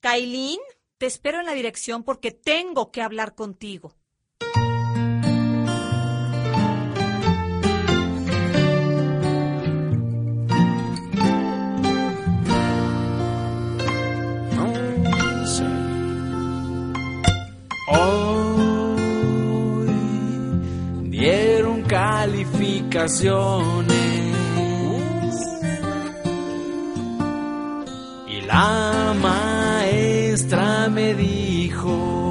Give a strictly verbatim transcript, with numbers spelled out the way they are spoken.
Kailin, te espero en la dirección porque tengo que hablar contigo. Hoy dieron calificaciones y la maestra me dijo: